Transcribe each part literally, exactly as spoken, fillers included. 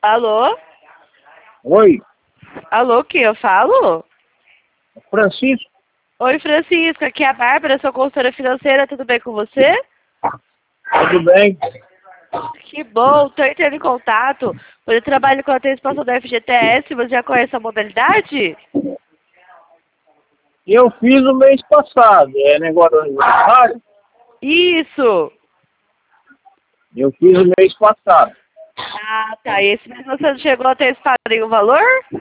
Alô? Oi, Alô, quem eu falo? Francisco, Oi, Francisco, aqui é a Bárbara, sou consultora financeira, tudo bem com você? tudo bem? Que bom, estou entrando em contato, eu trabalho com a antecipação da F G T S, você já conhece a modalidade? Eu fiz o mês passado, é negócio do aniversário, Isso! eu fiz o mês passado. Ah, tá, e esse mês você não chegou a antecipar nenhum valor?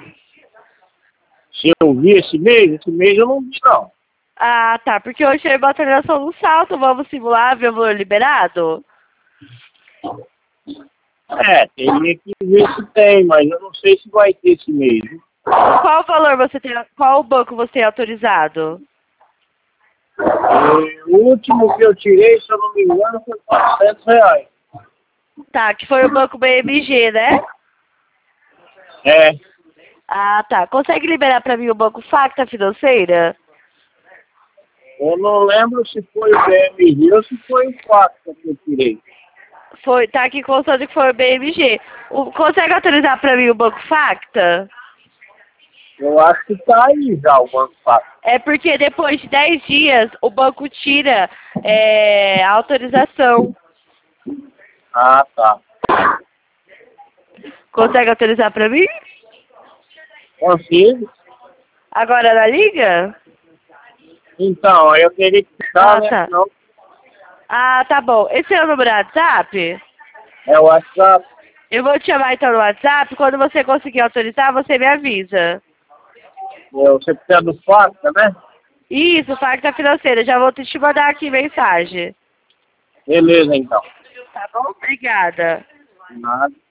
Se eu vi esse mês, esse mês eu não vi não. Ah, tá, porque hoje tem uma atualização no salto, vamos simular, ver o valor liberado? É, teria que ver se tem, mas eu não sei se vai ter esse mês. Viu? Qual valor você tem, qual banco você tem autorizado? E o último que eu tirei, se eu não me engano, foi quatrocentos reais. Tá, que foi o banco B M G, né? É, Ah, tá. Consegue liberar pra mim o banco Facta Financeira? eu não lembro se foi o B M G ou se foi o quatro que eu tirei. Foi, tá aqui constando que foi o B M G. O, consegue autorizar pra mim o banco Facta? Eu acho que tá aí já o Banco Fácil. É porque depois de dez dias o banco tira é, a autorização. Ah, tá. Consegue autorizar pra mim? Consigo. Agora na liga? Então, aí eu teria que ficar, Ah, né? tá. Senão Ah, tá bom. Esse é o número do WhatsApp? é o WhatsApp. Eu vou te chamar então no WhatsApp. Quando você conseguir autorizar, você me avisa. É, você precisa do Facta, né? Isso, Facta Financeira. Já vou te mandar aqui mensagem. Beleza, então. Tá bom? Obrigada. Nada.